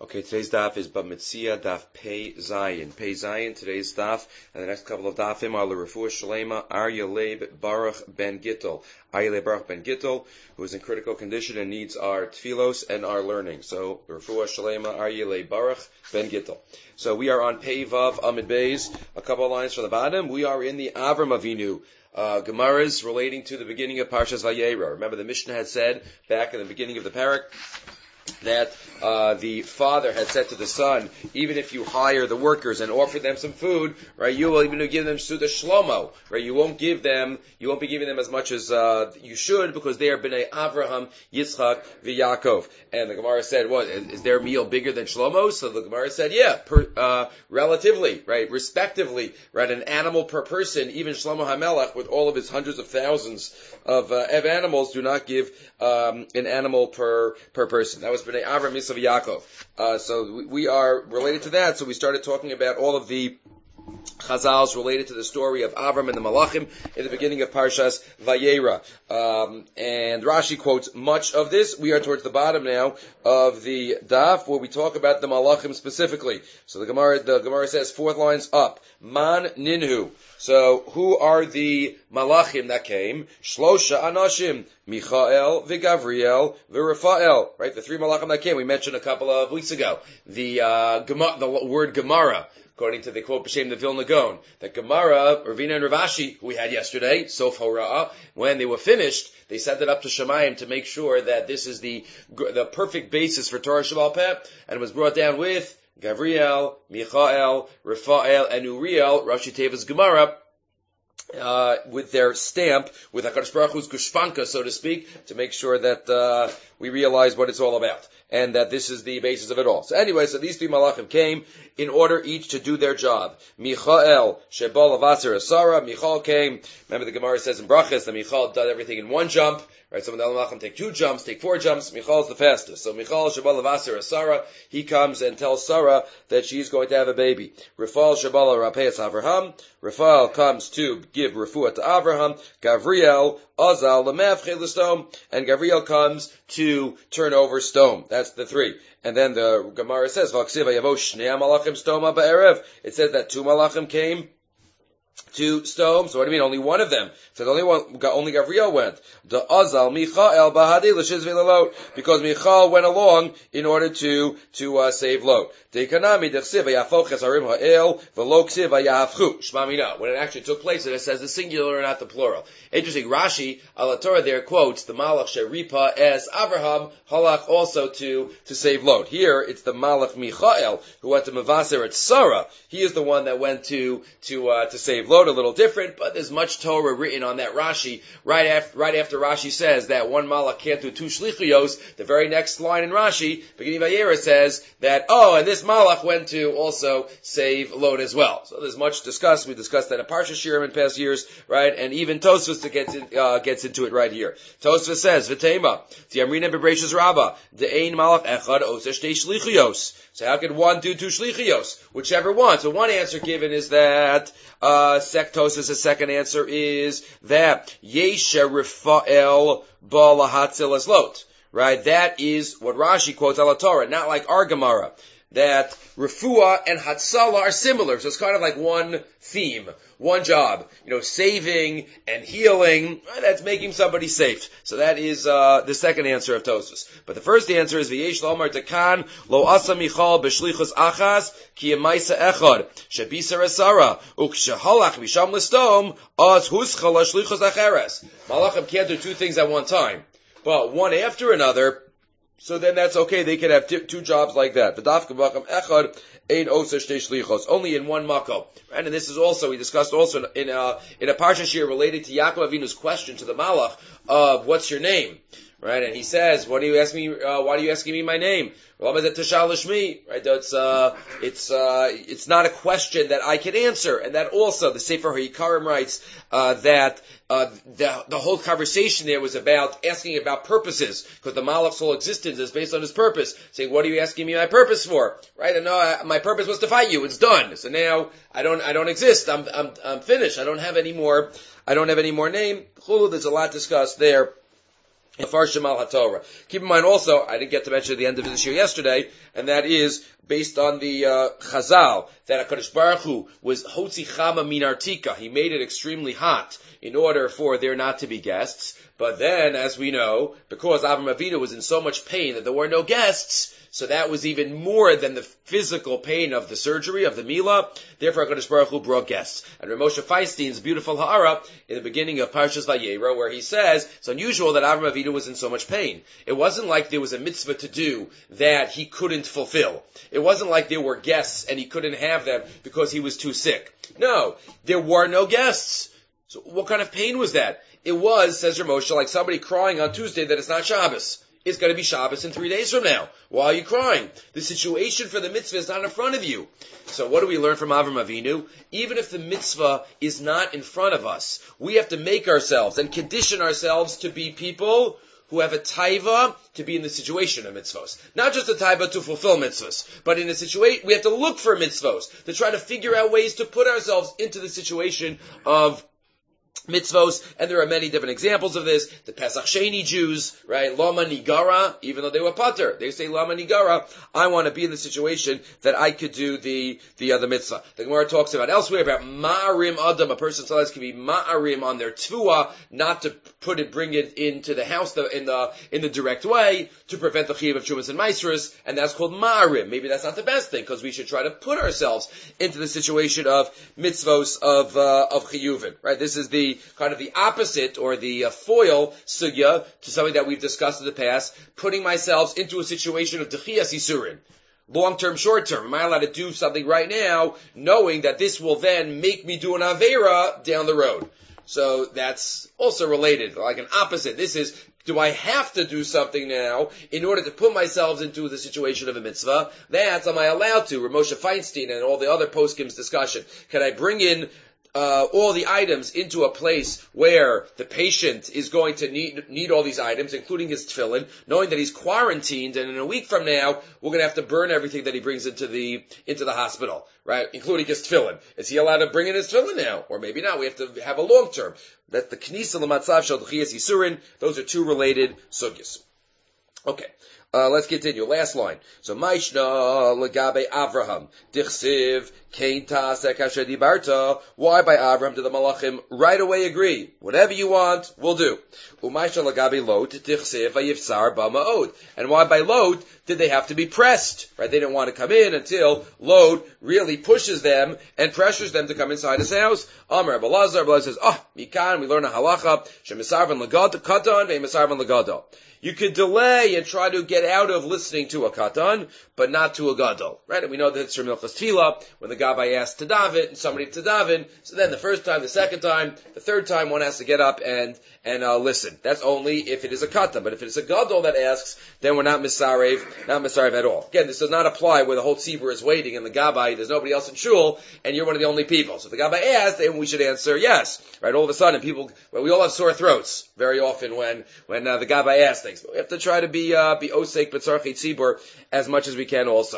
Okay, today's daf is Bamitzia daf Pei Zayin. Pei Zayin, today's daf, and the next couple of dafim are L'Refuah Shalema Arya Leib Baruch Ben Gittel. Arya Leib Baruch Ben Gittel, who is in critical condition and needs our tfilos and our learning. So, L'Refuah Shalema Arya Leib Baruch Ben Gittel. So, we are on Pei Vav Amid Beis, a couple of lines from the bottom. We are in the Avram Avinu. Gemaras relating to the beginning of Parshas Vayera. Remember the Mishnah had said back in the beginning of the parak that the father had said to the son, even if you hire the workers and offer them some food, right, you will even give them suda shlomo, right? You won't be giving them as much as you should, because they are bnei Avraham, Yitzchak, v'Yaakov. And the Gemara said, what, is their meal bigger than Shlomo? So the Gemara said, yeah, relatively, right, respectively, right, an animal per person, even Shlomo HaMelech, with all of his hundreds of thousands of animals, do not give an animal per person. That was Bnei Avram, Yitzchak, Yaakov. So we are related to that. So we started talking about all of the Chazals related to the story of Avram and the Malachim in the beginning of Parshas Vayera. And Rashi quotes much of this. We are towards the bottom now of the daf, where we talk about the Malachim specifically. So the Gemara says, fourth lines up, Man Ninhu. So who are the Malachim that came? Shlosha Anashim, Michael, V'Gavriel, V'Rafael. Right, the three Malachim that came. We mentioned a couple of weeks ago. The word Gemara, according to the quote B'Shem the Vilna Gaon, that Gemara, Ravina and Ravashi, who we had yesterday, Sof Hora'ah, when they were finished, they sent it up to Shemayim to make sure that this is the perfect basis for Torah Sheba'al Peh, and it was brought down with Gavriel, Michael, Rafael, and Uriel, Rashi Teva's Gemara, with their stamp, with HaKadosh Baruch Hu's gushpanka, so to speak, to make sure that we realize what it's all about, and that this is the basis of it all. So anyway, so these three malachim came in order each to do their job. Michael, Shebal Avaser Asara, Michael came, remember the Gemara says in Brachas that Michael did everything in one jump, right? Some of the malachim take 2 jumps, take 4 jumps, Michal's the fastest. So Michael, Shebal Avaser Asara, he comes and tells Sarah that she's going to have a baby. Rafal, Shebal Rapeas Avraham, Rafal comes to give refuah to Avraham, Gavriel, Azal, Lemevche L'Stom, and Gavriel comes to turn over stone. That's the 3. And then the Gemara says, V'aksiva yavo shnei malachim stoma ba'erev. It says that 2 malachim came to Stone. So what do you mean? Only one of them. It says only Gavriel went. The Azal Michael Bahadi l'shizvi l'lot, because Michael went along in order to save Lot. Dekanami dechsiv yafoches harim ha'el v'lo ksiv yahafchu. Shmamina. When it actually took place, it says the singular and not the plural. Interesting. Rashi al Torah there quotes the Malach Sheripa as Avraham halach also to save Lot. Here it's the Malach Michael who went to Mavaser at Sarah. He is the one that went to save Lot. A little different, but there's much Torah written on that Rashi. Right after Rashi says that one malach can't do 2 shlichiyos, the very next line in Rashi, beginning of Vayera, says that, and this malach went to also save Lot as well. So there's much discussed. We discussed that in Parsha Shirim in past years, right? And even Tosfos gets into it right here. Tosfos says, V'tema, T'yamrina be'Bereishis Rabbah, De'ein malach echad oseh shtei shlichiyos. So how could one do 2 shlichiyos? Whichever one. So one answer given is that, Sektosis, the second answer is that Yesha Rifael Balahatzil Lot. Right? That is what Rashi quotes al Torah, not like our Gemara. That Refuah and Hatzala are similar. So it's kind of like one theme, one job. Saving and healing, that's making somebody safe. So that is the second answer of Tosfos. But the first answer is V'yesh Lomar Takan Lo Asa Michal B'Shlichus Achas Ki Yemaisa Echad Shebisa Asara Ukshhalach Misham Listom Az Huschal Shlichus Acheres. Malachim can't do 2 things at one time, but one after another. So then that's okay. They can have 2 jobs like that. Only in one makom. Right? And this is also, we discussed also in a parsha here related to Yaakov Avinu's question to the Malach of what's your name? Right? And he says, why are you asking me my name? Right? It's not a question that I can answer. And that also, the Sefer HaYikarim writes, that the whole conversation there was about asking about purposes, because the Malach's whole existence is based on his purpose. Saying, what are you asking me my purpose for? Right? And no, my purpose was to fight you. It's done. So now I don't exist. I'm finished. I don't have any more name. There's a lot discussed there Farshim al HaTorah. Keep in mind also, I didn't get to mention at the end of this year yesterday, and that is based on the Chazal, that HaKadosh Baruch Hu was Hotzi Chama Min Artika. He made it extremely hot in order for there not to be guests. But then, as we know, because Avram Avinu was in so much pain that there were no guests, so that was even more than the physical pain of the surgery, of the Milah. Therefore, HaKadosh Baruch Hu brought guests. And Rav Moshe Feinstein's beautiful Ha'ara in the beginning of Parshas Vayera, where he says, it's unusual that Avram Avinu was in so much pain. It wasn't like there was a mitzvah to do that he couldn't fulfill. It wasn't like there were guests and he couldn't have them because he was too sick. No, there were no guests. So what kind of pain was that? It was, says Rav Moshe, like somebody crying on Tuesday that it's not Shabbos. It's going to be Shabbos in 3 days from now. Why are you crying? The situation for the mitzvah is not in front of you. So what do we learn from Avram Avinu? Even if the mitzvah is not in front of us, we have to make ourselves and condition ourselves to be people who have a taiva to be in the situation of mitzvos. Not just a taiva to fulfill mitzvos, but in a situation, we have to look for mitzvos, to try to figure out ways to put ourselves into the situation of mitzvos, and there are many different examples of this. The Pesach Sheni Jews, right? Lama Nigara, even though they were pater, they say Lama Nigara. I want to be in the situation that I could do the other mitzvah. The Gemara talks about elsewhere about Ma'arim Adam. A person's life can be Ma'arim on their Tfuah, not to bring it into the house in the direct way to prevent the Chiyuv of Chumas and Maisrus, and that's called Ma'arim. Maybe that's not the best thing because we should try to put ourselves into the situation of mitzvos of Chiyuvim, right? This is the kind of the opposite or the foil sugya to something that we've discussed in the past, putting myself into a situation of Dechiyas Yisurin. Long-term, short-term. Am I allowed to do something right now knowing that this will then make me do an Aveira down the road? So that's also related, like an opposite. This is, do I have to do something now in order to put myself into the situation of a mitzvah? That's, am I allowed to? Rav Moshe Feinstein and all the other postkim's discussion. Can I bring in all the items into a place where the patient is going to need all these items, including his tefillin, knowing that he's quarantined, and in a week from now, we're going to have to burn everything that he brings into the hospital, right? Including his tefillin. Is he allowed to bring in his tefillin now? Or maybe not. We have to have a long term. That's the Knisa L'Matzav Shel D'Chiyas Yisurin. Those are two related sugyas. Okay. Let's continue. Last line. So, Maishna legabe Avraham dichsiv kein tasek asher dibarta. Why by Avraham did the Malachim right away agree? Whatever you want, we'll do. Umaishna legabe Lot dichsiv vayifsar ba'ma'od. And why by Lot did they have to be pressed? Right? They didn't want to come in until Lot really pushes them and pressures them to come inside his house. Amar Abelazar says, mikan, we learn a halacha, shemisarvan legado, katan, ve'misarvan legado. You could delay and try to get out of listening to a katan, but not to a gadol, right? And we know that it's from Milchas Tefillah, when the Gabbai asked to daven, and somebody to daven, so then the first time, the second time, the third time, one has to get up and listen. That's only if it is a katan, but if it is a gadol that asks, then we're not misarev at all. Again, this does not apply where the whole tzibur is waiting and the Gabbai, there's nobody else in shul, and you're one of the only people. So if the Gabbai asked, then we should answer yes, right? All of a sudden, we all have sore throats very often when the Gabbai asks things. But we have to try to be osek b'tzarchei tzibur as much as we can also.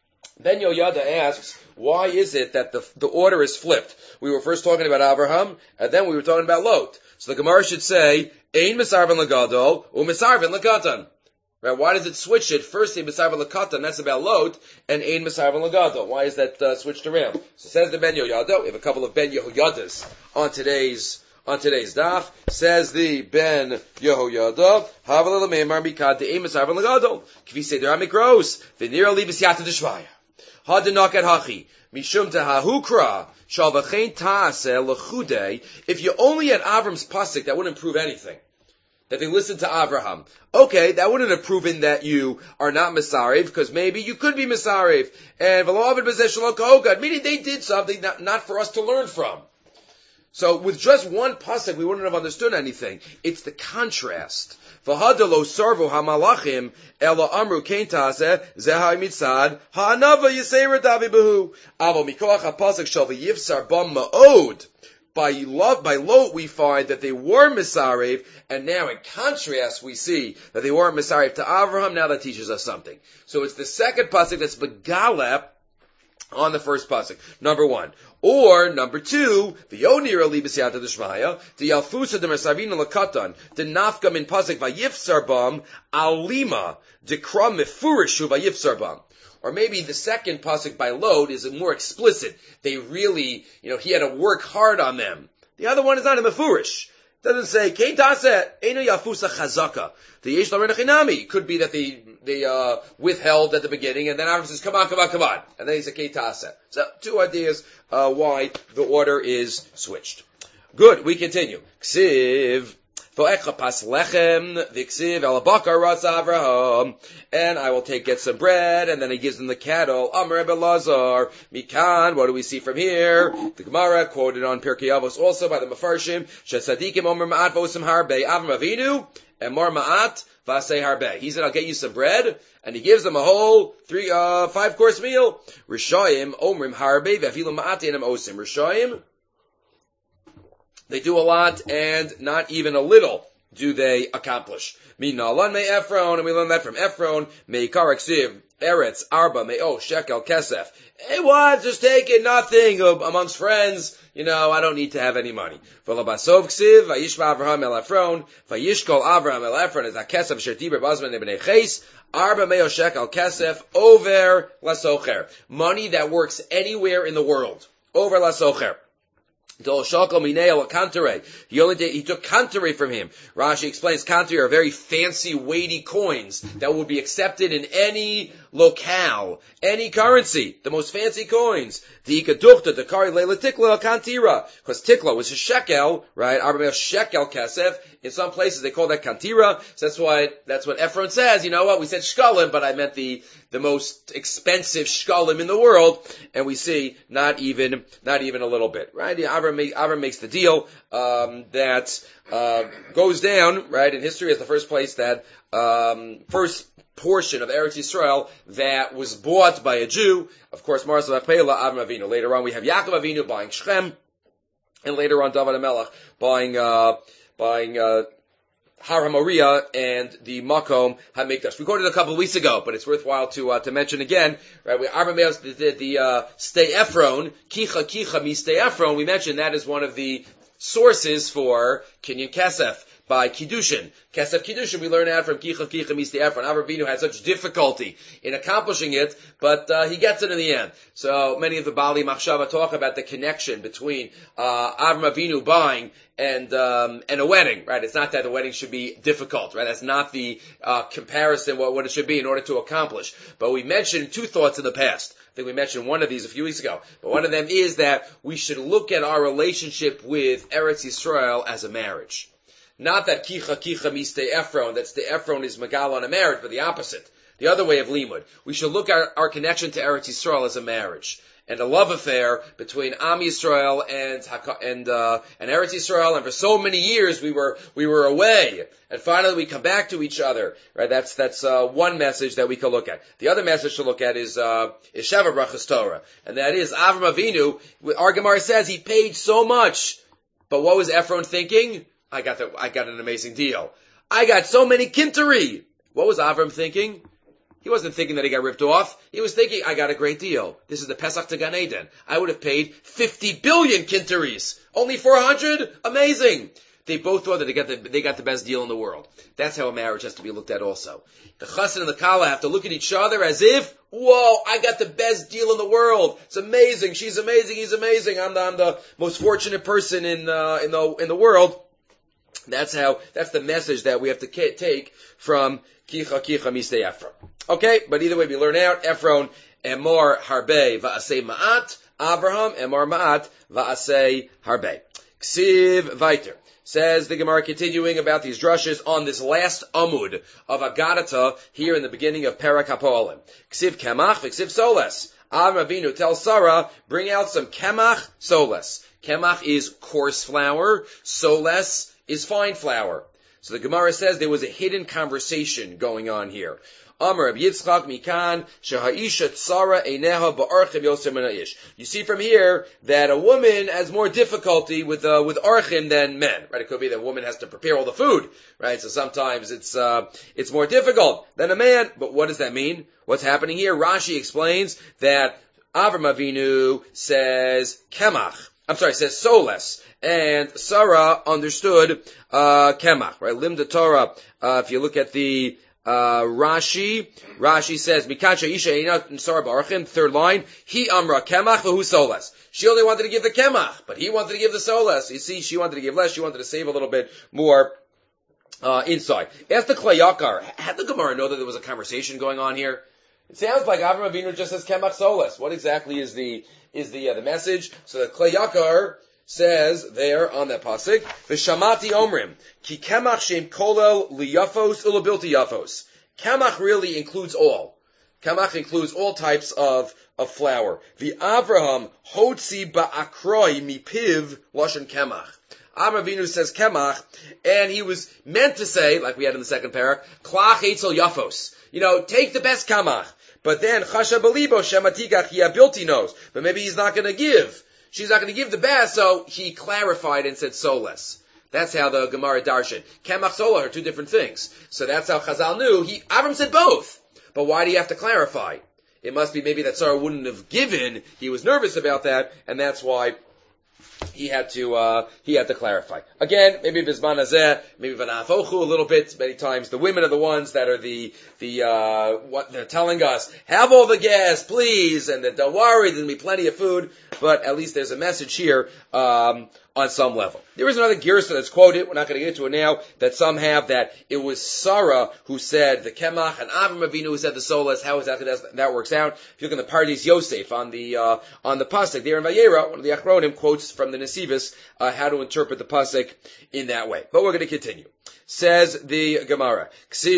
Ben Yoyada asks, why is it that the order is flipped? We were first talking about Avraham, and then we were talking about Lot. So the Gemara should say, Ein misarvin legadol, u misarvin lekatan. Right? Why does it switch it? First, Ein misarvin lekatan, that's about Lot, and Ein misarvin legadol. Why is that switched around? So says the Ben Yoyada, we have a couple of Ben Yehoyadas on today's daf. Says the Ben Yehoyada, Havala lemeimar mikad de'eim misarvin legadol. Kvi seder amikros, v'nira li b'siyata d'shvaya. Hadinakat hachi, mishum tehahukra, shal v'chein ta'aseh l'chudei. If you only had Avram's pasuk, that wouldn't prove anything. That they listened to Avraham. Okay, that wouldn't have proven that you are not Misarev, because maybe you could be Misarev. And v'lo avid b'zeh shelo k'hogad, meaning they did something not for us to learn from. So with just one pasuk, we wouldn't have understood anything. It's the contrast. V'hadalo sarvu hamalachim ela amru kein taseh zehai mitzad ha'anava yisera davi behu avo mikoach ha'pasuk shel v'yivsar bam ma'od. By Lot, we find that they were Misarev, and now in contrast, we see that they weren't Misarev to Avraham. Now that teaches us something. So it's the second pasuk that's Begalep on the first pasuk. Number one. Or, number two, V'yonir ali b'siyata d'shmaya, the Yalfusa de Mersavina l'katan, the Nafka min pasuk v'yifsar bam, alima, dekra mefurishu v'yifsar bam. Or maybe the second pasuk by Lod is more explicit. They really, he had to work hard on them. The other one is not a mefurish. It doesn't say, Kein taseh, einu yafusa chazaka. The yesh l'mer nechinami. Could be that they withheld at the beginning, and then Avram says, come on. And then he said, Kein taseh. So, two ideas, why the order is switched. Good, we continue. Ksiv. And I will get some bread, and then he gives them the cattle. Amar Belazar, Mikan, what do we see from here? The Gemara, quoted on Pirkei Avos also by the Mefarshim, Shesadikim Omer Ma'at Vosem Harbe, Avram Avinu, and Mar Ma'at Vasei Harbe. He said, I'll get you some bread, and he gives them a whole 5-course meal. Rishayim, Omrim Harbe, Vafilu Ma'at Enam Osim. Rishayim, they do a lot, and not even a little do they accomplish. Minalan me Ephron, and we learn that from Ephron. Meikar Ksiv, Eretz, Arba, Me'o, Shekel, Kesef. Hey, what? Just take it, nothing, amongst friends. I don't need to have any money. V'labasov Ksiv, Vayishma Avraham el Ephron, Vayishkol Avraham el Ephron, is a Kesef, Shertiber, Bazman, Nebnei Ches, Arba, Me'o, Shekel, Kesef, over Lasocher. Money that works anywhere in the world. Over Lasocher. He took kantare from him. Rashi explains kantare are very fancy, weighty coins that would be accepted in any locale, any currency. The most fancy coins. Because tikla was a shekel, right? Shekel kesef. In some places they call that kantira. So that's what Ephron says. You know what? We said shkalim, but I meant the most expensive shkalim in the world. And we see not even a little bit, right? Avram makes the deal, that, goes down, right, in history as the first place that, first portion of Eretz Yisrael that was bought by a Jew. Of course, Marsa Vachpeila, Avram Avinu. Later on we have Yaakov Avinu buying Shechem, and later on David HaMelech buying Har HaMoriah and the Makom HaMikdash. We quoted it a couple of weeks ago, but it's worthwhile to mention again. Right, Avram did the Stei Ephron, Kicha mi Stei Ephron. We mentioned that is one of the sources for Kinyan Kesef by Kiddushin. Kesef Kiddushin we learn out from Kicha mi Stei Ephron. Avram Avinu had such difficulty in accomplishing it, but he gets it in the end. So many of the Bali Machshava talk about the connection between Avram Avinu buying and a wedding, right? It's not that the wedding should be difficult, right? That's not the comparison what it should be in order to accomplish. But we mentioned two thoughts in the past. I think we mentioned one of these a few weeks ago. But one of them is that we should look at our relationship with Eretz Yisrael as a marriage. Not that kicha mi Stei Ephron, that Stei Ephron is Megal on a marriage, but the opposite. The other way of limud. We should look at our connection to Eretz Yisrael as a marriage. And a love affair between Am Yisrael and Eretz Yisrael, and for so many years we were away, and finally we come back to each other. Right? That's one message that we can look at. The other message to look at is Sheva Brachas Torah, and that is Avram Avinu. Our Gemara says he paid so much, but what was Ephron thinking? I got an amazing deal. I got so many kintari. What was Avram thinking? He wasn't thinking that he got ripped off. He was thinking, I got a great deal. This is the Pesach to Gan Eden. I would have paid 50 billion kintaris. Only 400? Amazing. They both thought that they got the best deal in the world. That's how a marriage has to be looked at also. The chassan and the kala have to look at each other as if, whoa, I got the best deal in the world. It's amazing. She's amazing. He's amazing. I'm the most fortunate person in the world. That's the message that we have to take from Kicha mi Stei Ephron. Okay, but either way we learn out, Ephron, Emor Harbe Va'asei Ma'at, Abraham, Emor Ma'at Va'asei Harbe. Ksiv Viter. Says the Gemara continuing about these drushes on this last Amud of Agadata here in the beginning of Perak HaPoalim. Ksiv Kemach v'Ksiv Soles. Avram Avinu tells Sarah, bring out some Kemach Soles. Kemach is coarse flour, Soles is fine flour. So the Gemara says there was a hidden conversation going on here. Amar Reb Yitzchak Mikan Sheha'isha Tzara Eineha Ba'archim Yoser Min Ha'ish. You see from here that a woman has more difficulty with archim than men, right? It could be that a woman has to prepare all the food, right? So sometimes it's more difficult than a man. But what does that mean? What's happening here? Rashi explains that Avram Avinu says kemach. Says soles. And Sarah understood kemach, right? Limda Torah. If you look at the Rashi says, Mikacha Isha Einat Sarah Barachim, third line, He Amra Kemach V'hu Soles. She only wanted to give the Kemach, but he wanted to give the Soles. You see, she wanted to give less, she wanted to save a little bit more inside. Ask the Klei Yakar, had the Gemara know that there was a conversation going on here? It sounds like Avram Avinu just says Kemach Soles. What exactly is the message? So the Klei Yakar says there on that pasuk, V'shamati omrim, ki kemach shem kolel liyafos ulabilti yafos. Kemach really includes all. Kemach includes all types of flour. V'Avraham hotzi ba'akroi mipiv lashon kemach. Avram Avinu says kemach, and he was meant to say, like we had in the second parak, klach etzel yafos. Take the best kemach. But then chasha belibo shematigach yabilti knows. But maybe he's not going to give. She's not going to give the best, so he clarified and said soles. That's how the Gemara darshan. Kemach sola are two different things. So that's how Chazal knew. Avram said both. But why do you have to clarify? It must be maybe that Sarah wouldn't have given. He was nervous about that, and that's why he had to clarify. Again, maybe Bizman Hazeh, maybe Vanafochu a little bit. Many times the women are the ones that are what they're telling us, have all the gas, please, and that don't worry, there'll be plenty of food. But at least there's a message here, on some level. There is another girsa that's quoted, we're not going to get into it now, that some have that it was Sarah who said the Kemach and Avram Avinu who said the Solas. How exactly that works out? If you look in the Pardes Yosef on the pasuk there in Vayera, one of the Achronim quotes from the Nesivis how to interpret the pasuk in that way. But we're going to continue. Says the Gemara,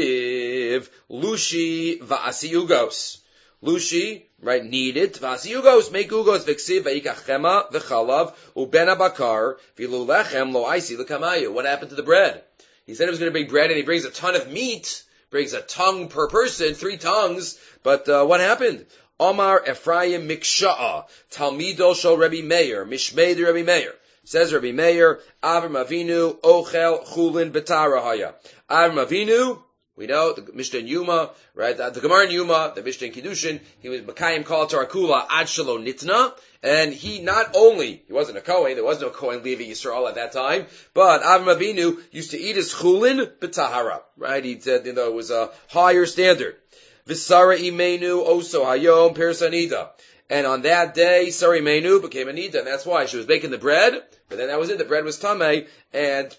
Ksiv Lushi Va'asi Ugos. Lushi, right, kneaded. V'asi ugos, make ugos, v'ksiv, v'yikach chema, v'chalav, u'ben abakar, v'lu lechem, lo aisi, l'kamayu. What happened to the bread? He said he was going to bring bread, and he brings a ton of meat, brings a tongue per person, 3 tongues, but what happened? Omar Ephraim Miksha'a, Talmido Shel Rabbi Meir, Mishmei Rabbi Meir. Says Rabbi Meir, Avram Avinu, Ochel Chulin B'tara Haya. Avram Avinu, we know the Mishnah in Yuma, right? The Gemara in Yuma, the Mishnah in Kiddushin, he was Makayim Kol Tarakula Ad Shelo Nitna, and he wasn't a Kohen, there was no Kohen Levi Yisrael at that time, but Avram Avinu used to eat his Chulin B'tahara, right? He said, it was a higher standard. V'sara Imenu Oso Hayom Persanida. And on that day, Sari Menu became a Nida, and that's why she was baking the bread, but then that was it, the bread was Tameh, and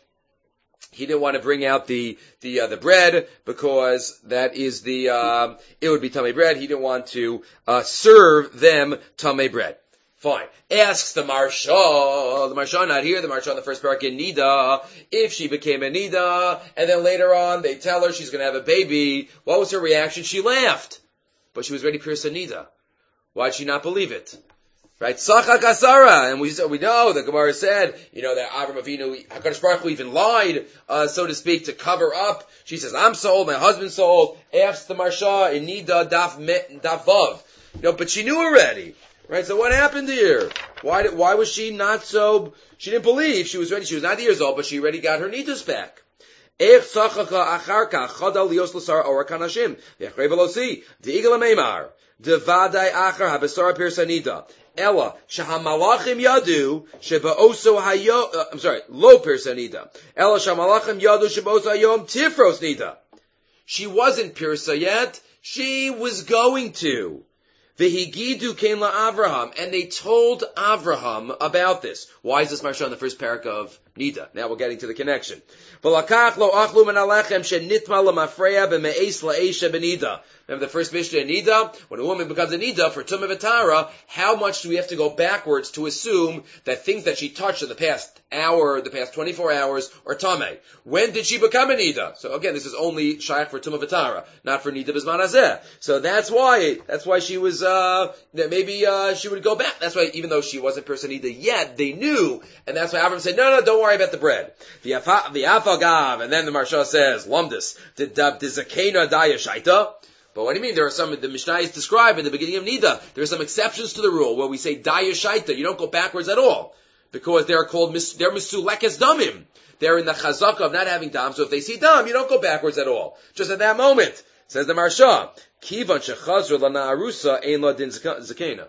he didn't want to bring out the bread because that is it would be Tameh bread. He didn't want to serve them Tameh bread. Fine. Asks the Marsha. The Marsha not here. The Marsha in the first parak in Nida. If she became a Nida, and then later on they tell her she's going to have a baby, what was her reaction? She laughed. But she was ready to pierce a Nida. Why'd she not believe it? Right? Sachak Asara. And we know, the Gemara said, that Avram Avinu, HaKadosh Baruch Hu even lied, so to speak, to cover up. She says, I'm sold, my husband's sold. Asks the Marsha in Nida Daf Vav. But she knew already. Right? So what happened here? Why was she not so, she didn't believe, she was ready, she was 90 years old, but she already got her Nidas back. Ech Sachaka Acharka, Chadal Lios Lasar Orakan Hashim, V'echrei Velosi, V'igel Meimar, Devadai Achar HaBesar Pirsanida. Ella shahamalachim yadu sheba'oso hayom. Lo pirsanida. Ella shahamalachim yadu sheba'oso hayom tifros nida. She wasn't pirsa yet. She was going to. Vehigidu came la Avraham, and they told Avraham about this. Why is this Marsha in the first parak of Nida? Now we're getting to the connection. V'lakach lo achlu min alechem shenitma lemafreya b'me'es la'esha b'nida. Remember the first Mishnah in Nida? When a woman becomes a Nida for Tumah V'Tara, how much do we have to go backwards to assume that things that she touched in the past hour, the past 24 hours, are Tameh? When did she become a Nida? So again, this is only Shaykh for Tumah V'Tara, not for Nida B'Zman Hazeh. So that's why she was, maybe she would go back. That's why, even though she wasn't person Nida yet, they knew, and that's why Avram said, no, don't worry about the bread. The Afagav, and then the Marsha says, Lumdis, the Zakena Daya Shaita. But what do you mean? There are some, the Mishnah is described in the beginning of Nida, there are some exceptions to the rule where we say Daya Shaita, you don't go backwards at all. Because they're Misulekes Damim. They're in the Chazaka of not having Dam, so if they see Dam, you don't go backwards at all. Just at that moment. Says the Marsha, Kivan Shechazra Lana Arusa Ein La Din Zakena.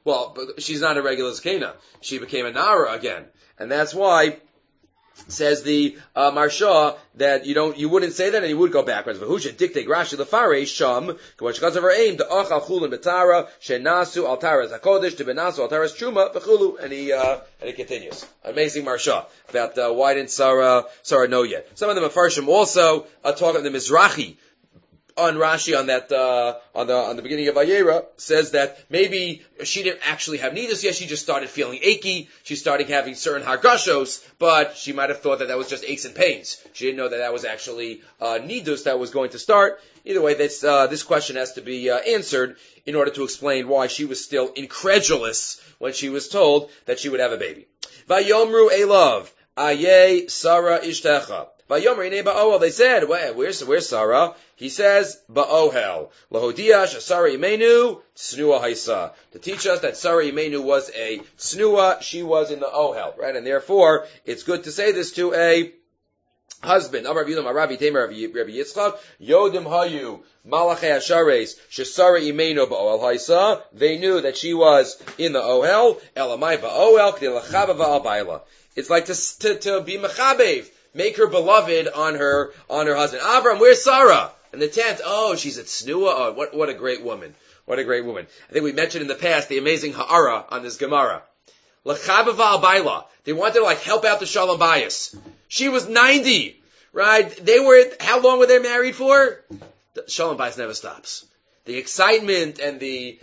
Well, but she's not a regular Zakena. She became a Nara again. And that's why, says the Marsha, that you wouldn't say that and you would go backwards. V'husha dictate Rashi lefare sham k'vashkaz of her aim the achal chulin betara shenasu altaras hakodesh to benasu altaras truma v'chulu, and he continues. Amazing Marsha about why didn't Sarah know yet. Some of the Mefarshim also talk of the Mizrahi on Rashi on that on the beginning of Vayera says that maybe she didn't actually have nidus yet. She just started feeling achy. She started having certain hargashos, but she might have thought that was just aches and pains. She didn't know that was actually nidus that was going to start. Either way, this question has to be answered in order to explain why she was still incredulous when she was told that she would have a baby. Vayomru elav aye Sarah ishtecha. They said, where's Sarah? He says, Ba'ohel. Lahodia Sarah Imenu, Snua Haisa. To teach us that Sarah Imenu was a Snua, she was in the Ohel, right? And therefore, it's good to say this to a husband. Amar Rabbi Aravi Tamer Rabbi Yitzchak, Yodim Hayu, Malachei Ashares, Shesara Imenu Ba'ohel Haisa. They knew that she was in the Ohel, Elamai Ba'ohel, K'dei Lachava Va'al Baila. It's like to be Mechabev. Make her beloved on her husband. Avram, where's Sarah? In the tent. Oh, she's at Snua. Oh, what a great woman. What a great woman. I think we mentioned in the past the amazing Ha'ara on this Gemara. L'chabava al-baila. They wanted to help out the Shalom Bayis. She was 90, right? How long were they married for? The Shalom Bayis never stops. The excitement and the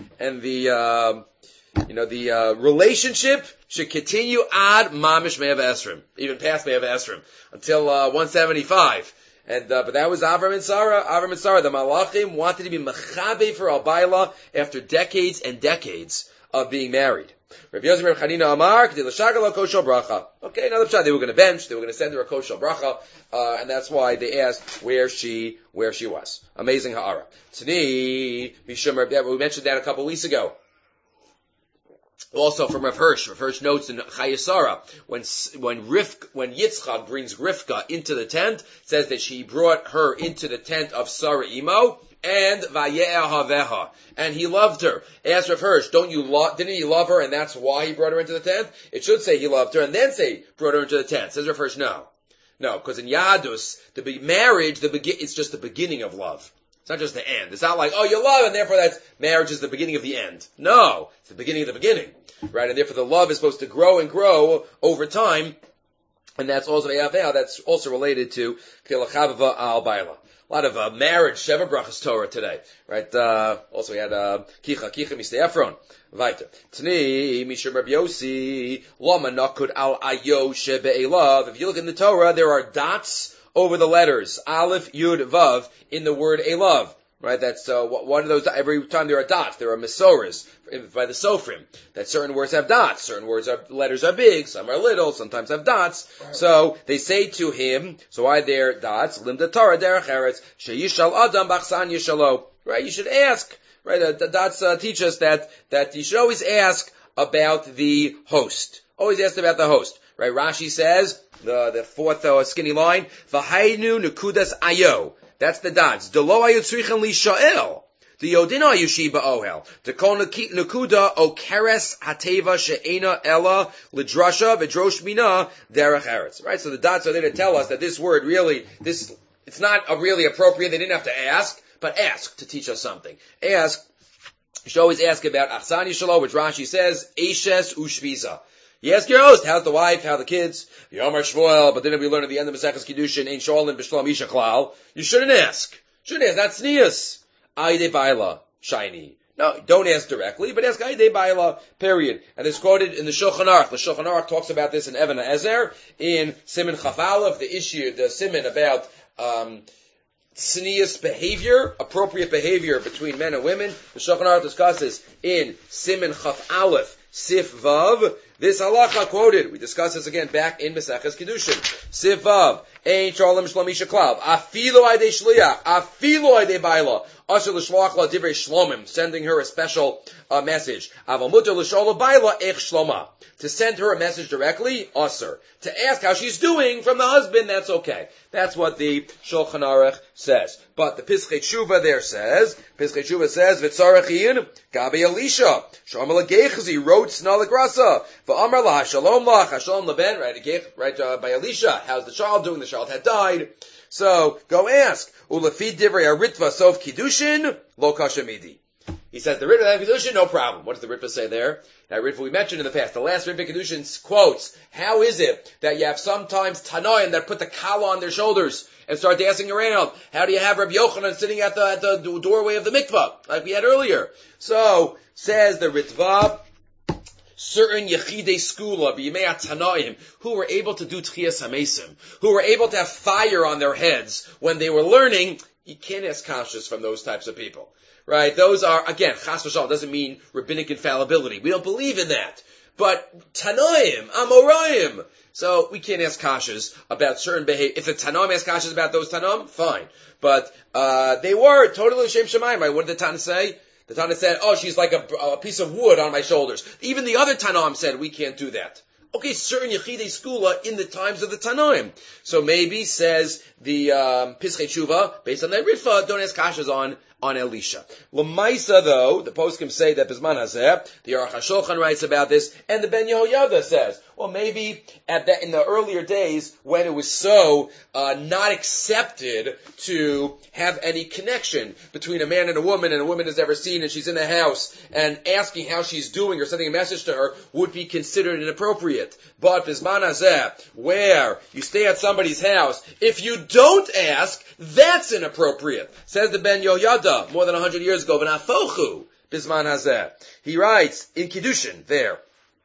relationship should continue ad mamish me'av esrim, even past me'av esrim, until 175. And but that was Avram and Sarah. The Malachim wanted to be mechabe for Albaila after decades and decades of being married. Rabbi Yosef ben Chanina Amar, okay, another shot. They were going to bench. They were going to send her a koshel bracha, and that's why they asked where she was. Amazing ha'ara. Tani mishum. We mentioned that a couple of weeks ago. Also from Rav Hirsch. Rav Hirsch notes in Chayesara, when Yitzchak brings Rivka into the tent, says that she brought her into the tent of Sarah Imo, and Vaye'ah Haveha, and he loved her. Asked Rav Hirsch, didn't he love her, and that's why he brought her into the tent? It should say he loved her, and then say brought her into the tent. Says Rav Hirsch, no, because in Yadus, marriage, it's just the beginning of love. It's not just the end. It's not like, you love, and therefore marriage is the beginning of the end. No, it's the beginning of the beginning, right? And therefore the love is supposed to grow and grow over time, and that's also that's also related to Kelachavava al Baila. A lot of marriage Sheva Brachas Torah today, right? Also we had Kicha Mistei Ephron. Weiter. Tni Mishum Rabbi Yossi Lama Nakud al Ayo Shebe'elav. If you look in the Torah, there are dots over the letters Aleph, Yud, Vav in the word Elav. Right? That's one of those. Every time there are dots, there are mesoras by the Sofrim. That certain words have dots. Certain letters are big. Some are little. Sometimes have dots. So they say to him. So why there dots? Limda Torah derech eretz sheyishal adam b'achsan yishalo. Right? You should ask. Right? The dots teach us that you should always ask about the host. Always ask about the host. Right? Rashi says the fourth skinny line. V'hainu nukudas ayo. That's the dots. Delo ayu tzrichen li sha'el. The yodina ayu shiba ohel. The kol nukuda o keres hateva she'ena ella lidrasha v'drosh mina derech eretz. Right? So the dots are there to tell us that this word really, it's not really appropriate. They didn't have to ask, but ask to teach us something. Ask. You should always ask about achsan yishalo, which Rashi says, eshes ushviza. You ask your host, how's the wife, how the kids? Yomar Shmuel, but then we learn at the end of Maseches Kiddushin, Ein Sholem B'Shlom Isha Klal. You shouldn't ask. That's tznius. Aide Baila, shiny. No, don't ask directly, but ask Aide Baila, period. And it's quoted in the Shulchan Aruch. The Shulchan Aruch talks about this in Even HaEzer, in Siman Chaf Aleph, the Siman about tznius behavior, appropriate behavior between men and women. The Shulchan Aruch discusses in Siman Chaf Aleph, Sif Vav, This halacha quoted, we discussed this again back in Maseches Kedushin. Sivav, Ein Shalom Shlomisha Klav, Afilo Aide Shliach, Afilo Aide Baila, Asher L'Shlach La Divrei Shlomim, sending her a special message. Aval Mutter L'Shola Baila Ech Shloma. To send her a message directly, Asher. To ask how she's doing from the husband, that's okay. That's what the Shulchan Aruch says. But the Pischei Tshuva there says, V'tzarachin, Gabi Elisha, Shomel Agechzi, wrote Snalik Rasa, V'amar La, Shalom La, Shalom Leben, right by Elisha. How's the child doing? The child had died. So, go ask. Ulefi Divrei Aritva Sof Kiddushin, Lo Kashamidi. He says the Ritva of Kedushin, no problem. What does the Ritva say there? Now, Ritva we mentioned in the past. The last Ritva Kedushin quotes, how is it that you have sometimes Tanoim that put the kala on their shoulders and start dancing around? How do you have Rabbi Yochanan sitting at the doorway of the mikvah, like we had earlier? So, says the Ritva, certain Yechidei Skula, B'yimei Tanoim, who were able to do Tchias HaMesim, who were able to have fire on their heads when they were learning, you can't ask kashrus from those types of people. Right? Those are, again, chas v'shalom doesn't mean rabbinic infallibility. We don't believe in that. But Tanoim, Amoraim. So we can't ask kashas about certain behavior. If the Tanoim ask kashas about those Tanoim, fine. But they were totally Shem Shemayim, right? What did the Tana say? The Tana said, oh, she's like a piece of wood on my shoulders. Even the other Tanoim said, we can't do that. Okay, certain Yechidei Skula in the times of the Tanoim. So maybe, says the Pischei Tshuva, based on that Ritva, don't ask kashas on Elisha. L'maisa, though, the poskim say that Bizman Hazeh, the Aruch HaShulchan writes about this, and the Ben Yehoyada says, well, maybe in the earlier days when it was so not accepted to have any connection between a man and a woman is ever seen and she's in the house and asking how she's doing or sending a message to her would be considered inappropriate. But Bizman Hazeh, where you stay at somebody's house, if you don't ask, that's inappropriate. Says the Ben Yehoyada, more than 100 years ago, V'nafochu Bizman Hazeh. He writes in Kiddushin there.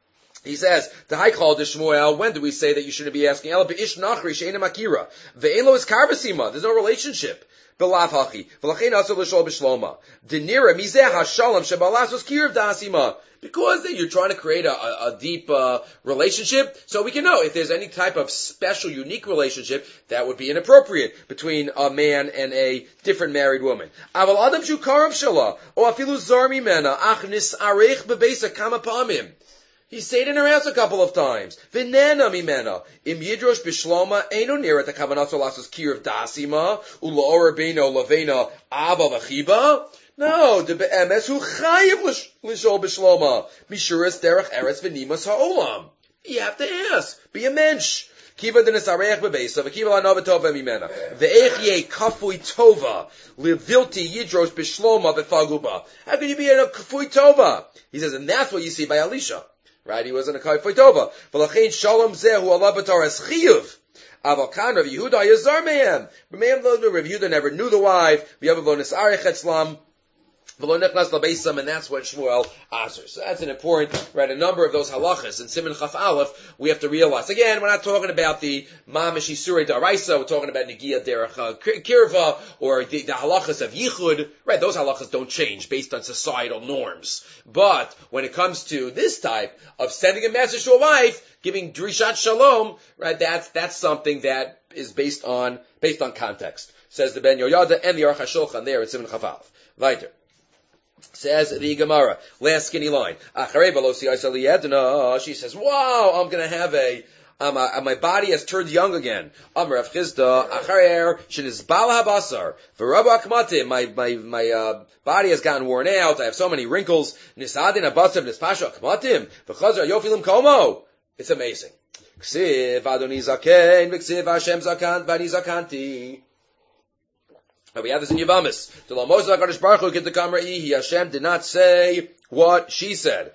He says, the high call to Shmuel, when do we say that you shouldn't be asking? Ela be'ish nachri she'ena makira. Ve'elo is karvasima. There's no relationship. Belav hachi. V'lachein aso l'shol b'shloma. Denira mizeh hashalom shebalasos kirav dasima. Because you're trying to create a deep relationship, so we can know if there's any type of special, unique relationship that would be inappropriate between a man and a different married woman. Aval adam shu karav shala, o afilu zar mimena, ach nis'arech bebeisa kama pamim. He stayed in her house a couple of times. V'nena mimena. Im yidrosh b'shloma eino nira takavanaso lasos kirav dasima, u'la'or beino lavena aba v'chiba. No, the be'emes hu chayiv l'shol b'shloma. Mishuras derech eretz v'nimas ha'olam. You have to ask. Be a mensch. Kiva d'nesareich bebeisa, v'kiva la'nova tova mimena. Ve'ech ye kafui tova, livilti yidrosh b'shloma v'faguba. How can you be in a kafui tova? He says, and that's what you see by Elisha. Right? He wasn't a kafui tova. V'lachein shalom zehu ala b'tar es chiyuv. Aval kan Rav Yehuda yazar mehem. Rav Yehuda never knew the wife. V'yavav lo nesarech etzlam. And that's what Shmuel answers. So that's an important, right, a number of those halachas. In Siman Chaf Aleph, we have to realize. Again, we're not talking about the Mamash Isurei Daraisa, we're talking about Negiah Derech Kirva, or the halachas of Yichud. Right, those halachas don't change based on societal norms. But when it comes to this type of sending a message to a wife, giving Drishat Shalom, right, that's something that is based on context. Says the Ben Yehoyada and the Aruch HaShulchan there in Siman Chaf Aleph. Weiter. Says the Gemara, last skinny line. She says, wow, I'm going to have my body has turned young again. My body has gotten worn out. I have so many wrinkles. It's amazing. We have this in Yavamis. Hashem did not say what she said.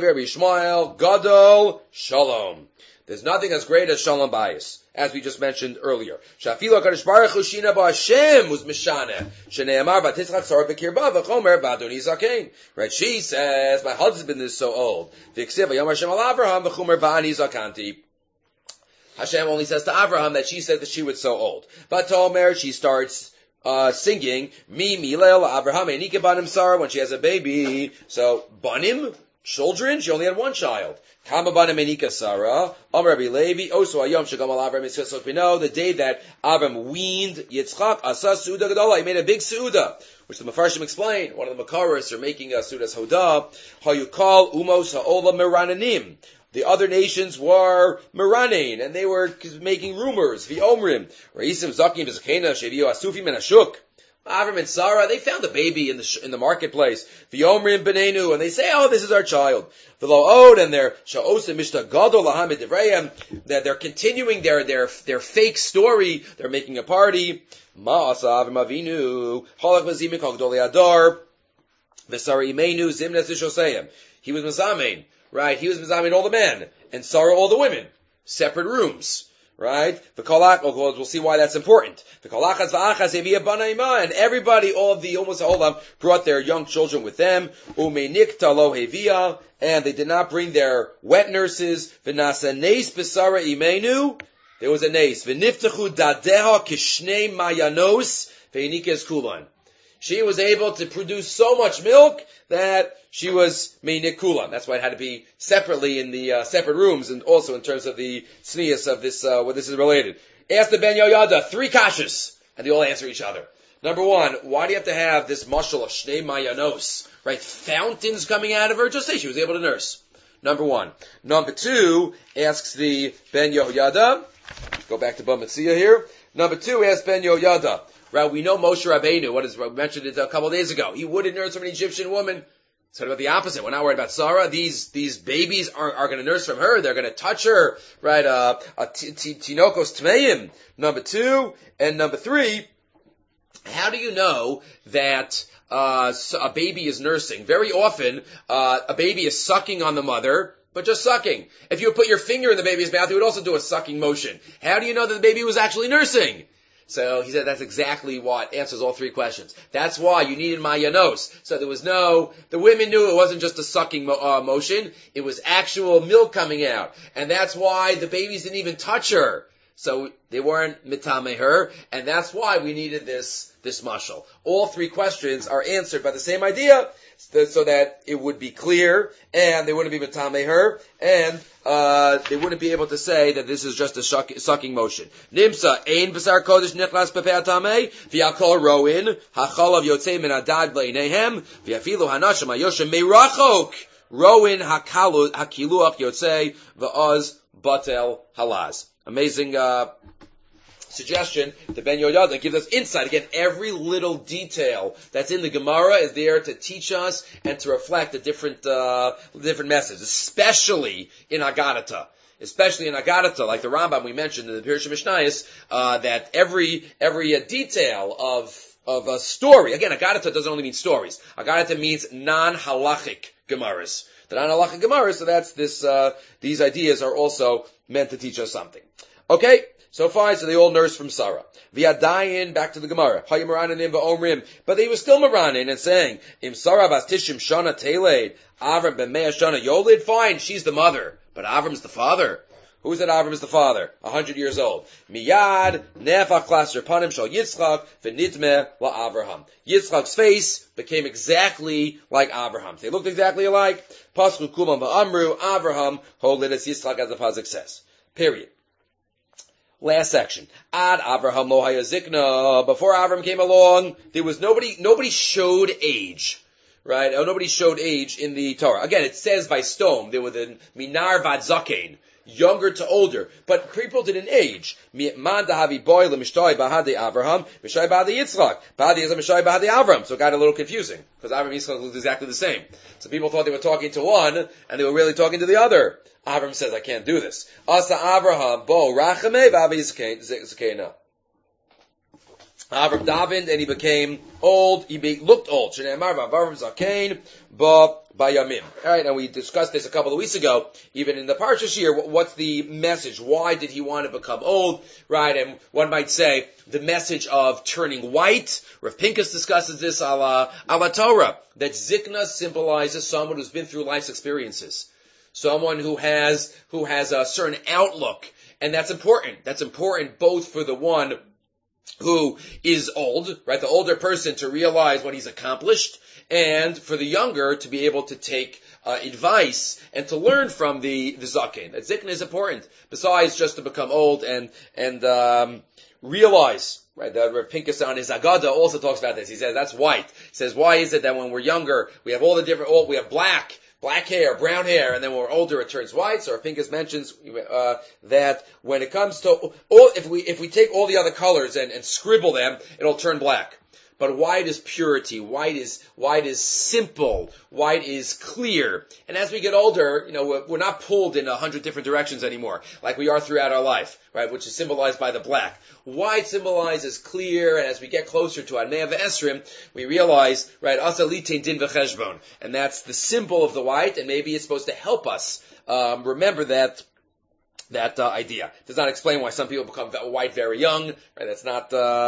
Gadol Shalom. There's nothing as great as Shalom Bayis, as we just mentioned earlier. Shafilo HaKadosh Baruch Hu Shina Ba Hashem was Mishaneh. Shneimar V'titzchak Tzar V'kirba V'chomer Ba'adoni Zakein. Right? She says, my husband is so old. V'ksiv V'yom Hashem Al Avraham V'chomer Ba'ani Zakanti. Hashem only says to Avraham that she said that she was so old. But Tomer, she starts singing Mi Milel Avraham Enike Banim Sar when she has a baby. So Banim, children? She only had one child. Kamabana Menika Sarah, Rabbi Levi, Oso Ayom Shagamal Avram Yitzchak. We know the day that Avram weaned Yitzchak, Asa Suda Gedola, he made a big Suda, which the Mefarshim explain. One of the Makaras are making a Suda's Hoda, how you call Umos Ha'ola Merananim. The other nations were Meranin, and they were making rumors. V'omrim, Reisim Zakim V'zakena, Shevio Asufim and Ashuk. Avram and Sarah, they found a baby in the marketplace. V'yomrim b'neinu, and they say, oh, this is our child. V'lo od, and they're sha'osim mishta gadol lahamid divrayim, that they're continuing their fake story. They're making a party. Ma'asa Avram Avinu, halach v'zimik hagdoli adar, v'sara imenu zimnes v'shoseyim. He was Mazamein, right? He was Mazamein all the men, and Sarah all the women. Separate rooms. Right? We'll see why that's important. And everybody, all of the Ummos HaOlam, brought their young children with them. And they did not bring their wet nurses. There was a nes. She was able to produce so much milk that she was meinik kulan. That's why it had to be separately in the separate rooms, and also in terms of the tznius of this, what this is related. Ask the Ben Yoyada 3 kashas, and they all answer each other. Number 1, why do you have to have this mashal of shnei mayanos, right? Fountains coming out of her? Just say she was able to nurse. Number 1. Number 2, asks the Ben Yoyada. Go back to Bamitzia here. Number 2, asks Ben Yoyada. Right, we know Moshe Rabbeinu, we mentioned it a couple of days ago. He wouldn't nurse from an Egyptian woman. It's about the opposite. We're not worried about Sarah. These babies are going to nurse from her. They're going to touch her. Right, Tinokos Tmeim. Number 2. And number 3, how do you know that a baby is nursing? Very often, a baby is sucking on the mother, but just sucking. If you would put your finger in the baby's mouth, it would also do a sucking motion. How do you know that the baby was actually nursing? So he said that's exactly what answers all 3 questions. That's why you needed mayanos. So the women knew it wasn't just a sucking motion, it was actual milk coming out. And that's why the babies didn't even touch her. So they weren't mitame her, and that's why we needed this mashal. All 3 questions are answered by the same idea, so that it would be clear, and they wouldn't be mitame her, and they wouldn't be able to say that this is just a sucking motion. Nimsa ein b'sar kodesh nechlas b'pei tamei v'yakol roin hachalav yotzei min adad b'leinehem v'yafilu hanashim hayoshem meirachok roin hakiluach yotzei v'oz batel halaz. Amazing suggestion to Ben Yoyada that gives us insight. Again, every little detail that's in the Gemara is there to teach us and to reflect the different messages, especially in Haggadah. Especially in Haggadah, like the Rambam we mentioned in the Pirush Mishnayos, that every detail of a story. Again, Haggadah doesn't only mean stories. Haggadah means non-halachic Gemaras. The non-halachic Gemaras, so that's this. These ideas are also meant to teach us something. Okay, so fine. So they all nursed from Sarah. V'yadayin, back to the Gemara. Hayim Maranim v'omrim, but they were still Maranin and saying, Im Sarah bas tishim shana teled, Avram ben mea shana yolid. Fine, she's the mother, but Avram's the father. Who said Avram is the father? 100 years old. Miyad nefach klaser panim shal Yitzchak v'nidmeh la Avraham. Yitzchak's face became exactly like Abraham's. They looked exactly alike. Paschu kulam v'amru Avraham holidas Yitzchak, as the pasuk says. Period. Last section. Ad Avraham lo hayazikna. Before Avram came along, there was nobody showed age. Right? Nobody showed age in the Torah. Again, it says by stone, there were the minar vad zakein, younger to older, but people didn't age. Man dahavi boy lemishtoi bahadi Avraham, mishtoi bahadi Yitzchak. Bahadi is a mishtoi bahadi Avram. So it got a little confusing, because Avram and Yitzchak looked exactly the same. So people thought they were talking to one, and they were really talking to the other. Avram says, I can't do this. Asa Avraham bo rachame v'avi zakena. Avram davened, and he became old. He looked old. Shneimar v'avram zakein ba bayamim. All right, and we discussed this a couple of weeks ago. Even in the Parshas here, what's the message? Why did he want to become old? Right, and one might say the message of turning white. Rav Pinkus discusses this a la Torah, that zikna symbolizes someone who's been through life's experiences, someone who has a certain outlook, and that's important. That's important both for the one who is old, right? The older person to realize what he's accomplished, and for the younger to be able to take advice and to learn from the zaken. That zikna is important, besides just to become old and realize. Right, the Rav Pinkus on his Agada also talks about this. He says that's white. He says, why is it that when we're younger we have all the different? We have black hair, brown hair, and then when we're older it turns white. So Rav Pinkus mentions that when it comes to all, if we take all the other colors and scribble them, it'll turn black. But white is purity. White is simple. White is clear. And as we get older, we're not pulled in 100 different directions anymore, like we are throughout our life, right? Which is symbolized by the black. White symbolizes clear, and as we get closer to Adnei V'Esrim, we realize, right, Asa Litain Din V'Cheshbon, and that's the symbol of the white, and maybe it's supposed to help us remember that idea. It does not explain why some people become white very young, right? That's not